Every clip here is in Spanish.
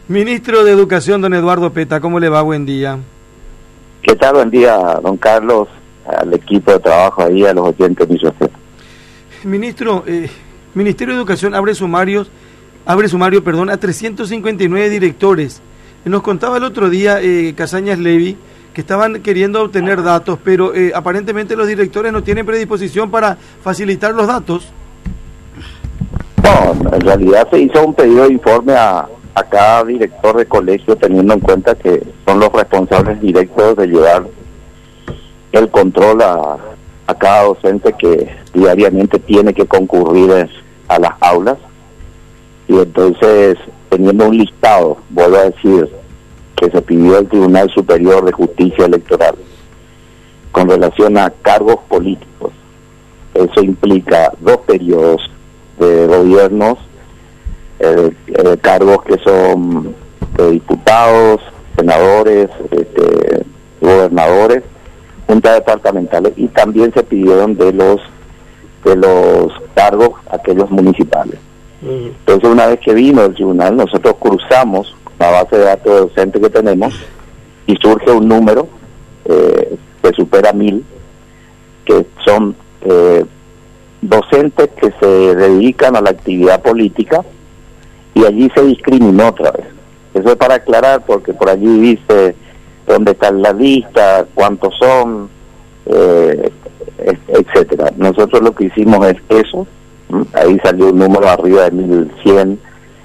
Ministro de Educación, don Eduardo Peta, ¿cómo le va? Buen día. ¿Qué tal? Buen día, don Carlos, al equipo de trabajo ahí, a los oyentes de mi sociedad. Ministro, Ministerio de Educación abre sumario, a 359 directores. Nos contaba el otro día Casañas Levy que estaban queriendo obtener datos, pero aparentemente los directores no tienen predisposición para facilitar los datos. No, en realidad se hizo un pedido de informe a cada director de colegio, teniendo en cuenta que son los responsables directos de llevar el control a cada docente que diariamente tiene que concurrir a las aulas. Y entonces, teniendo un listado, vuelvo a decir, que se pidió al Tribunal Superior de Justicia Electoral con relación a cargos políticos, eso implica 2 periodos de gobiernos, cargos que son de diputados, senadores, gobernadores, juntas departamentales, y también se pidieron de los cargos aquellos municipales. Entonces, una vez que vino el tribunal, nosotros cruzamos la base de datos de docentes que tenemos y surge un número que supera 1000, que son docentes que se dedican a la actividad política, y allí se discriminó otra vez. Eso es para aclarar, porque por allí dice dónde está la lista, cuántos son, etcétera. Nosotros lo que hicimos es eso. Ahí salió un número arriba de 1100.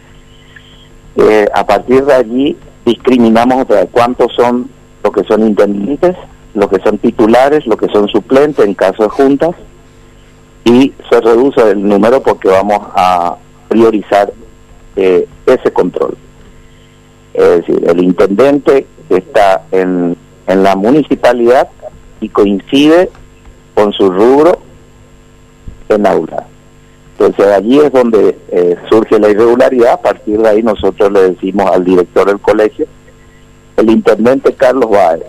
A partir de allí discriminamos otra vez cuántos son los que son intendentes, los que son titulares, los que son suplentes en caso de juntas, y se reduce el número porque vamos a priorizar ese control. Es decir, el intendente está en la municipalidad y coincide con su rubro en aula. Entonces allí es donde surge la irregularidad. A partir de ahí nosotros le decimos al director del colegio: el intendente Carlos Báez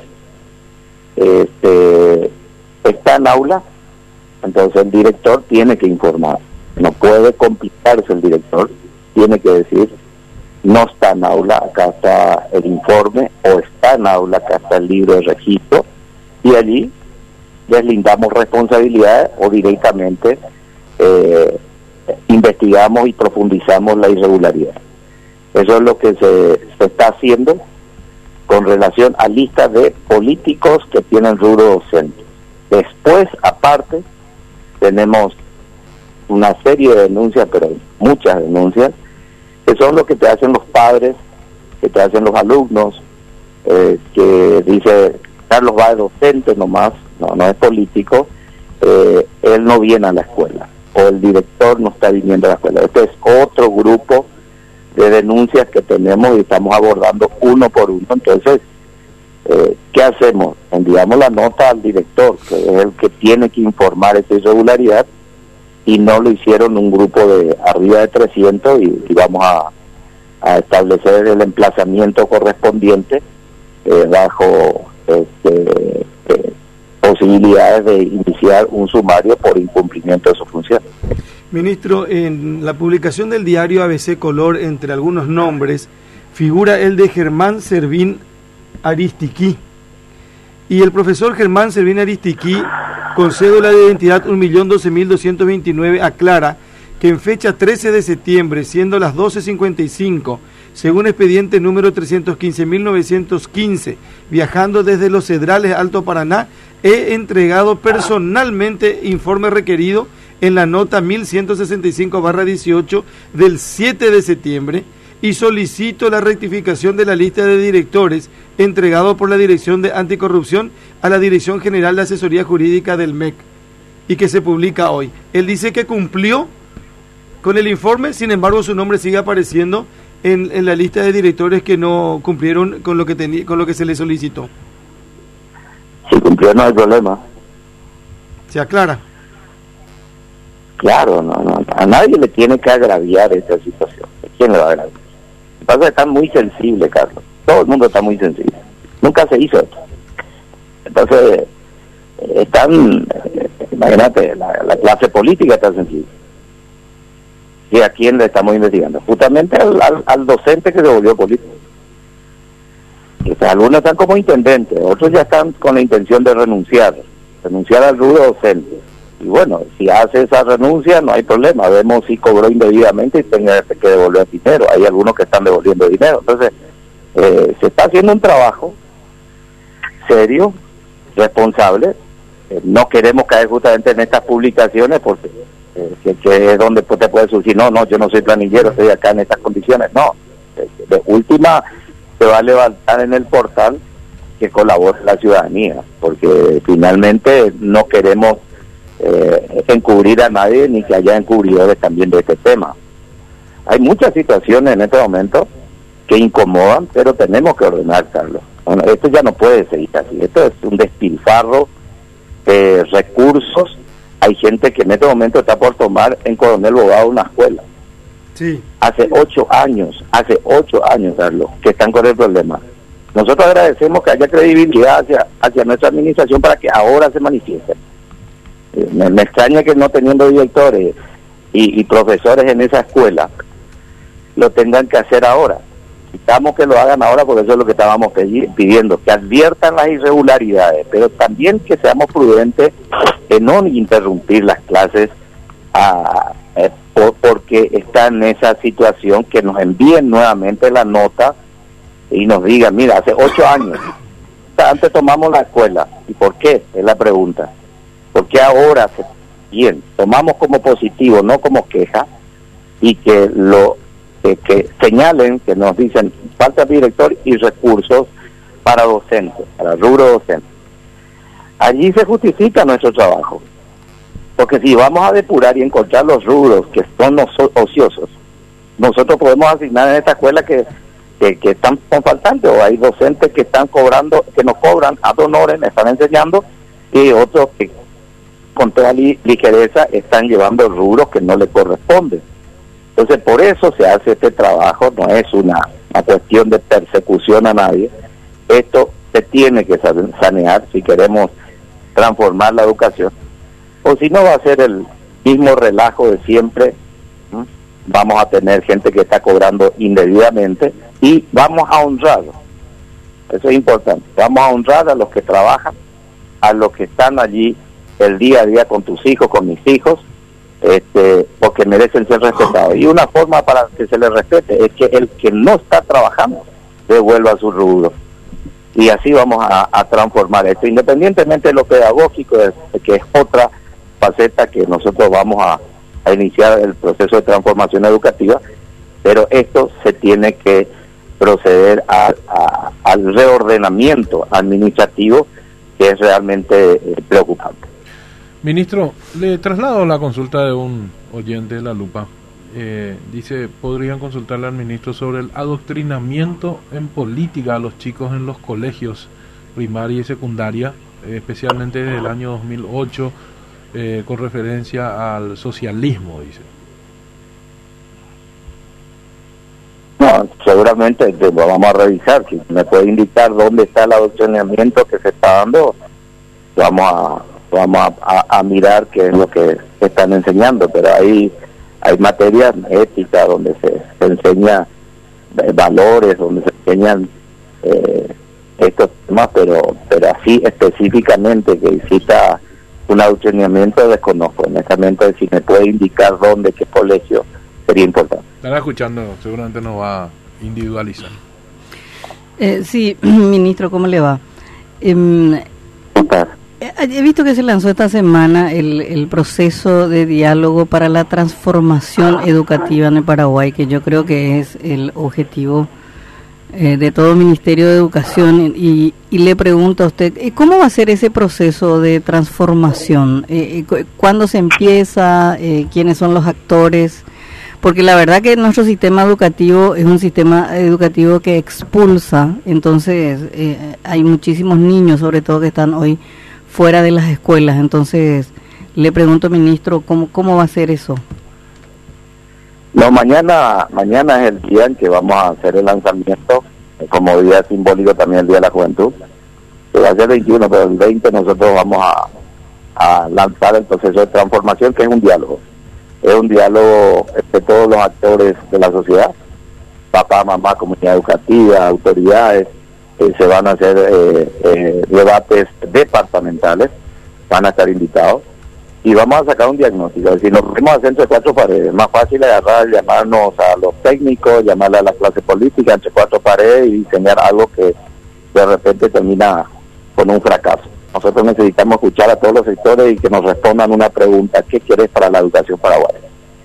está en aula, entonces el director tiene que informar. No puede complicarse el director, tiene que decir: no está en aula, acá está el informe, o está en aula, acá está el libro de registro, y allí deslindamos responsabilidades o directamente investigamos y profundizamos la irregularidad. Eso es lo que se está haciendo con relación a listas de políticos que tienen rubro docente. Después, aparte, tenemos una serie de denuncias, pero muchas denuncias, que son lo que te hacen los padres, que te hacen los alumnos, que dice: Carlos va de docente nomás, no es político, él no viene a la escuela, o el director no está viniendo a la escuela. Este es otro grupo de denuncias que tenemos y estamos abordando uno por uno. Entonces, ¿qué hacemos? Enviamos la nota al director, que es el que tiene que informar esa irregularidad, y no lo hicieron un grupo de arriba de 300, y vamos a establecer el emplazamiento correspondiente bajo posibilidades de iniciar un sumario por incumplimiento de su función. Ministro, en la publicación del diario ABC Color, entre algunos nombres, figura el de Germán Servín Aristiquí. Y el profesor Germán Servín Aristiquí, con cédula de identidad 1.012.229, aclara que en fecha 13 de septiembre, siendo las 12:55, según expediente número 315.915, viajando desde Los Cedrales, Alto Paraná, he entregado personalmente informe requerido en la nota 1165/18 del 7 de septiembre, y solicito la rectificación de la lista de directores entregado por la Dirección de Anticorrupción a la Dirección General de Asesoría Jurídica del MEC, y que se publica hoy. Él dice que cumplió con el informe, sin embargo su nombre sigue apareciendo en la lista de directores que no cumplieron con lo que se le solicitó. Si cumplió, no hay problema. ¿Se aclara? Claro, no, a nadie le tiene que agraviar esta situación. ¿Quién le va a agraviar? Lo que pasa es que está muy sensible, Carlos. Todo el mundo está muy sensible. Nunca se hizo esto. Entonces, imagínate, la clase política está sensible. ¿Y a quién le estamos investigando? Justamente al docente que se volvió político. Algunos están como intendentes, otros ya están con la intención de renunciar al rubro docente. Y bueno, si hace esa renuncia no hay problema, vemos si cobró indebidamente y tenga que devolver dinero. Hay algunos que están devolviendo dinero. Entonces, se está haciendo un trabajo serio, responsable. No queremos caer justamente en estas publicaciones porque que es donde te puede surgir, no, yo no soy planillero, estoy acá en estas condiciones. No, de última se va a levantar en el portal que colabore la ciudadanía, porque finalmente no queremos encubrir a nadie ni que haya encubridores también de este tema. Hay muchas situaciones en este momento que incomodan, pero tenemos que ordenar, Carlos. Bueno, esto ya no puede seguir así, esto es un despilfarro de recursos. Hay gente que en este momento está por tomar en Coronel Bogado una escuela. Sí. Hace 8 años, Carlos, que están con el problema. Nosotros agradecemos que haya credibilidad hacia nuestra administración para que ahora se manifieste. Me extraña que no teniendo directores y profesores en esa escuela lo tengan que hacer ahora. Necesitamos que lo hagan ahora porque eso es lo que estábamos pidiendo, que adviertan las irregularidades, pero también que seamos prudentes en no interrumpir las clases porque está en esa situación, que nos envíen nuevamente la nota y nos digan, mira, hace 8 años, antes tomamos la escuela. ¿Y por qué? Es la pregunta. ¿Por qué ahora? Bien, tomamos como positivo, no como queja, y que que señalen, que nos dicen, falta director y recursos para docentes, para rubro docente. Allí se justifica nuestro trabajo. Porque si vamos a depurar y encontrar los rubros que son ociosos, nosotros podemos asignar en esta escuela que están con faltantes, o hay docentes que están cobrando, que nos cobran ad honorem, están enseñando, y otros que con toda ligereza están llevando rubros que no le corresponden. Entonces, por eso se hace este trabajo, no es una cuestión de persecución a nadie. Esto se tiene que sanear si queremos transformar la educación, o si no va a ser el mismo relajo de siempre. Vamos a tener gente que está cobrando indebidamente y vamos a honrar, eso es importante, vamos a honrar a los que trabajan, a los que están allí el día a día con tus hijos, con mis hijos, porque merecen ser respetados. Y una forma para que se les respete es que el que no está trabajando devuelva su rubro. Y así vamos a transformar esto, independientemente de lo pedagógico, que es otra faceta que nosotros vamos a iniciar el proceso de transformación educativa, pero esto se tiene que proceder al reordenamiento administrativo, que es realmente preocupante. Ministro, le traslado la consulta de un oyente de La Lupa. Dice, ¿podrían consultarle al ministro sobre el adoctrinamiento en política a los chicos en los colegios primaria y secundaria, especialmente desde el año 2008, con referencia al socialismo? Dice. No, seguramente vamos a revisar. Si me puede indicar dónde está el adoctrinamiento que se está dando, vamos a mirar qué es lo que están enseñando, pero hay materias éticas donde se enseña valores, donde se enseñan estos temas, pero así específicamente que exista un adoctrinamiento desconozco. Honestamente, si me puede indicar dónde, qué colegio, sería importante. Estará escuchando, seguramente nos va a individualizar. Sí, ministro, ¿cómo le va? He visto que se lanzó esta semana el proceso de diálogo para la transformación educativa en el Paraguay, que yo creo que es el objetivo de todo Ministerio de Educación, y le pregunto a usted, ¿cómo va a ser ese proceso de transformación? ¿Cuándo se empieza? ¿Quiénes son los actores? Porque la verdad que nuestro sistema educativo es un sistema educativo que expulsa, entonces hay muchísimos niños, sobre todo, que están hoy fuera de las escuelas. Entonces, le pregunto, ministro, ¿cómo va a ser eso? No, mañana es el día en que vamos a hacer el lanzamiento, como día simbólico también el Día de la Juventud. Va a ser el 21, pero el 20 nosotros vamos a lanzar el proceso de transformación, que es un diálogo. Es un diálogo entre todos los actores de la sociedad, papá, mamá, comunidad educativa, autoridades, se van a hacer debates departamentales, van a estar invitados, y vamos a sacar un diagnóstico. Es decir, nos vamos a hacer entre cuatro paredes. Es más fácil agarrar, llamarnos a los técnicos, llamarle a la clase política entre cuatro paredes y diseñar algo que de repente termina con un fracaso. Nosotros necesitamos escuchar a todos los sectores y que nos respondan una pregunta: ¿qué quieres para la educación paraguaya?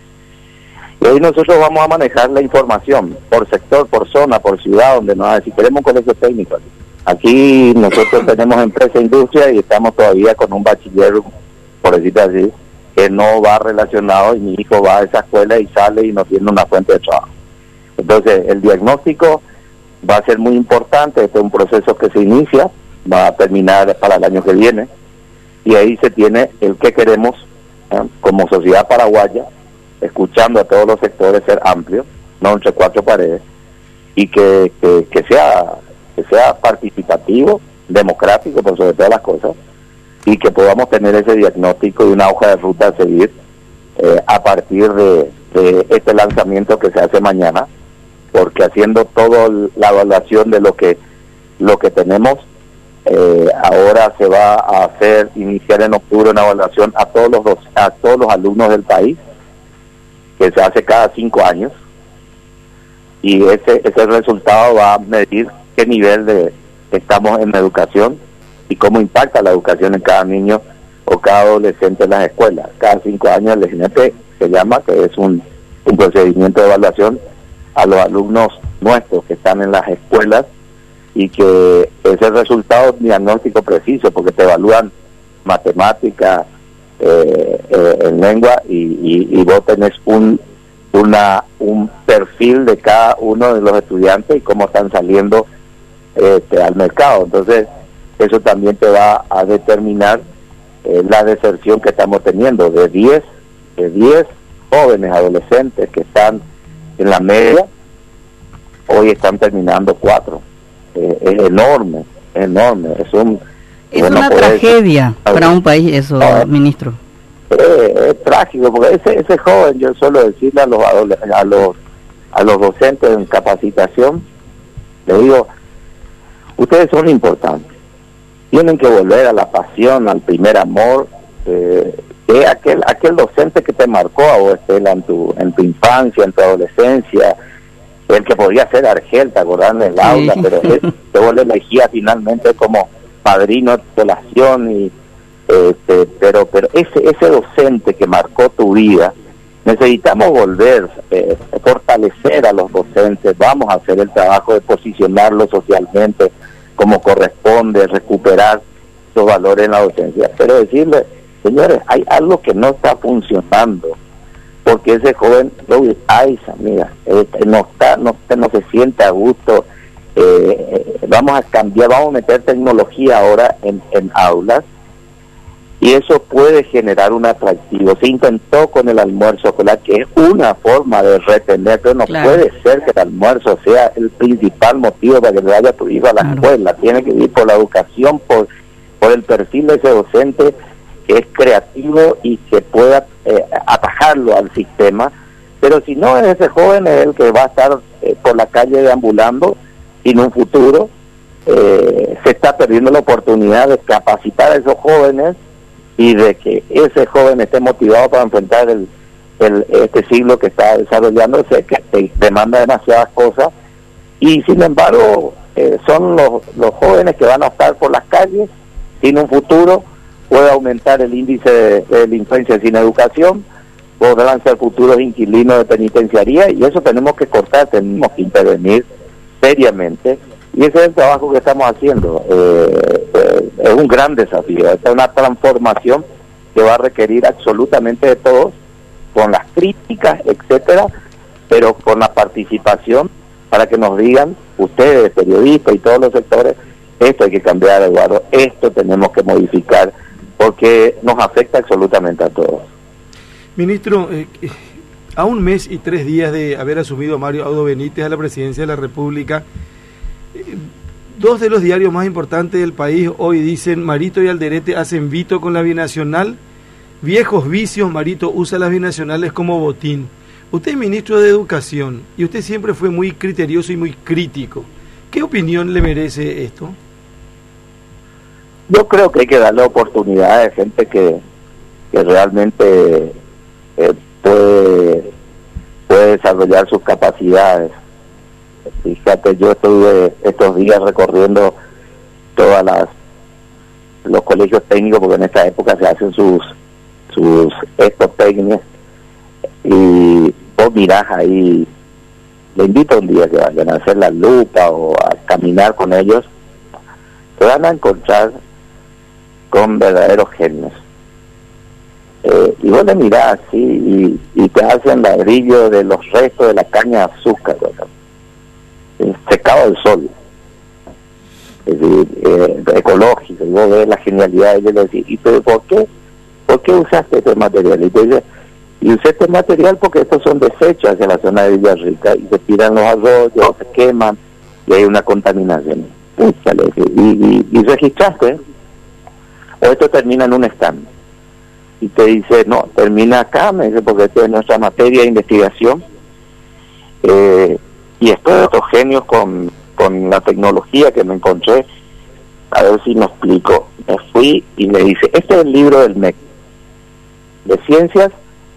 Y ahí nosotros vamos a manejar la información por sector, por zona, por ciudad, donde nos va a decir, queremos un colegio técnico. Aquí nosotros tenemos empresa, industria, y estamos todavía con un bachiller, por decirlo así, que no va relacionado, y mi hijo va a esa escuela y sale y no tiene una fuente de trabajo. Entonces, el diagnóstico va a ser muy importante. Este es un proceso que se inicia, va a terminar para el año que viene, y ahí se tiene el que queremos como sociedad paraguaya, escuchando a todos los sectores, ser amplio, no entre cuatro paredes, y que sea participativo, democrático por sobre todas las cosas, y que podamos tener ese diagnóstico y una hoja de ruta a seguir a partir de este lanzamiento que se hace mañana, porque haciendo toda la evaluación de lo que tenemos, ahora se va a iniciar en octubre una evaluación a todos los alumnos del país, que se hace cada 5 años, y ese resultado va a medir qué nivel estamos en la educación y cómo impacta la educación en cada niño o cada adolescente en las escuelas. Cada 5 años el GNP se llama, que es un procedimiento de evaluación a los alumnos nuestros que están en las escuelas, y que ese resultado es un diagnóstico preciso, porque te evalúan matemática, en lengua, y vos tenés un perfil de cada uno de los estudiantes y cómo están saliendo al mercado. Entonces eso también te va a determinar la deserción que estamos teniendo. De 10 jóvenes adolescentes que están en la media, hoy están terminando 4. Es enorme. Es una tragedia para un país eso, ministro. Es trágico, porque ese joven, yo suelo decirle a los docentes en capacitación, le digo, ustedes son importantes, tienen que volver a la pasión, al primer amor, aquel docente que te marcó a vos, Estela, en tu infancia, en tu adolescencia, el que podía ser Argel, te acordás, en el aula, pero te vos le elegías finalmente como padrino de titulación, y pero ese docente que marcó tu vida, necesitamos volver, fortalecer a los docentes. Vamos a hacer el trabajo de posicionarlos socialmente como corresponde, recuperar esos valores en la docencia, pero decirle, señores, hay algo que no está funcionando, porque ese joven, mira, no se siente a gusto. Vamos a cambiar, vamos a meter tecnología ahora en aulas, y eso puede generar un atractivo. Se intentó con el almuerzo escolar, que es una forma de retener, pero no puede ser que el almuerzo sea el principal motivo para que le vaya tu hijo a la escuela. Tiene que ir por la educación, por el perfil de ese docente que es creativo y que pueda atajarlo al sistema. Pero si no, ese joven es el que va a estar por la calle deambulando sin un futuro. Se está perdiendo la oportunidad de capacitar a esos jóvenes y de que ese joven esté motivado para enfrentar este siglo que está desarrollándose, que demanda demasiadas cosas, y sin embargo son los jóvenes que van a estar por las calles sin un futuro. Puede aumentar el índice de delincuencia sin educación, podrán ser futuros inquilinos de penitenciaría, y eso tenemos que cortar, tenemos que intervenir seriamente, y ese es el trabajo que estamos haciendo. Es un gran desafío, es una transformación que va a requerir absolutamente de todos, con las críticas, etcétera, pero con la participación, para que nos digan, ustedes, periodistas y todos los sectores, esto hay que cambiar, Eduardo, esto tenemos que modificar, porque nos afecta absolutamente a todos. Ministro, a un mes y 3 días de haber asumido Mario Audo Benítez a la presidencia de la República, 2 de los diarios más importantes del país hoy dicen: Marito y Alderete hacen vito con la binacional, viejos vicios, Marito usa las binacionales como botín. Usted es ministro de Educación y usted siempre fue muy criterioso y muy crítico. ¿Qué opinión le merece esto? Yo creo que hay que darle oportunidades a gente que realmente puede desarrollar sus capacidades. Fíjate, yo estuve estos días recorriendo los colegios técnicos, porque en esta época se hacen sus estos técnicos, y vos mirás ahí, le invito un día que vayan a hacer la lupa o a caminar con ellos, se van a encontrar con verdaderos genios. Y vos le mirás así y te hacen ladrillo de los restos de la caña de azúcar, secado del sol, es decir, ecológico, y vos ves la genialidad y le decís, ¿y pero por qué usaste este material? Y te dice, y usé este material porque estos son desechos hacia la zona de Villarrica y se tiran los arroyos, se queman y hay una contaminación. Y registraste, o esto termina en un stand. Y te dice, no, termina acá, me dice, porque esta es nuestra materia de investigación. Y estos genios con la tecnología que me encontré, a ver si me explico. Me fui y me dice, este es el libro del MEC, de ciencias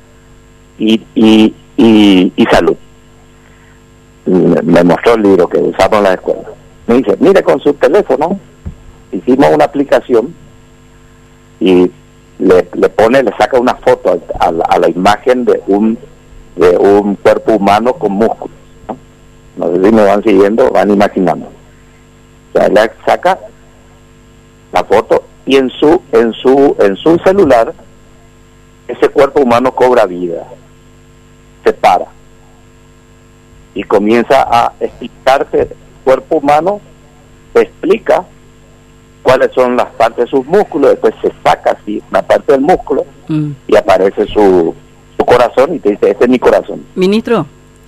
y salud. Y me mostró el libro que usamos en la escuela. Me dice, mire, con su teléfono, hicimos una aplicación y le saca una foto a la imagen de un cuerpo humano con músculos, ¿no? No sé si me van siguiendo, van imaginando. O sea, le saca la foto y en su celular ese cuerpo humano cobra vida, se para y comienza a explicarte. El cuerpo humano te explica cuáles son las partes de sus músculos, después se saca así una parte del músculo y aparece su corazón y te dice, este es mi corazón. Ministro,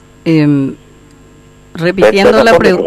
repitiendo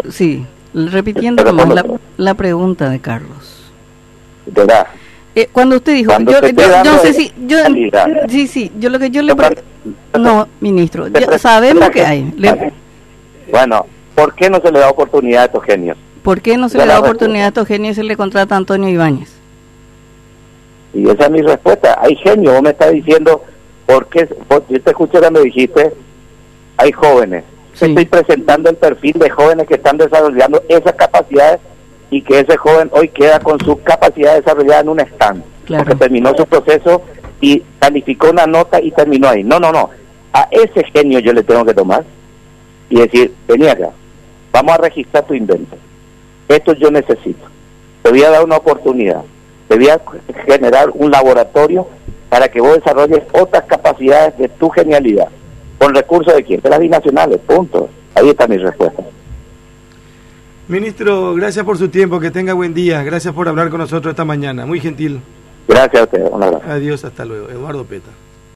nomás la pregunta de Carlos. ¿Verdad? Cuando usted dijo, yo no sé si, yo lo que yo le no, ministro, ya sabemos que hay. Bueno, ¿por qué no se le da oportunidad a estos genios? ¿Por qué no se le da oportunidad a estos genios y se le contrata a Antonio Ibáñez? Y esa es mi respuesta. Hay genios, vos me estás diciendo, yo te escuché cuando dijiste, hay jóvenes. Sí. Estoy presentando el perfil de jóvenes que están desarrollando esas capacidades y que ese joven hoy queda con sus capacidades desarrolladas en un stand. Claro. Porque terminó su proceso y calificó una nota y terminó ahí. No. A ese genio yo le tengo que tomar y decir, vení acá, vamos a registrar tu invento. Esto yo necesito. Te voy a dar una oportunidad. Te voy a generar un laboratorio para que vos desarrolles otras capacidades de tu genialidad. ¿Con recursos de quién? De las binacionales, punto. Ahí está mi respuesta. Ministro, gracias por su tiempo, que tenga buen día. Gracias por hablar con nosotros esta mañana. Muy gentil. Gracias a usted. Un abrazo. Adiós, hasta luego. Eduardo Peta.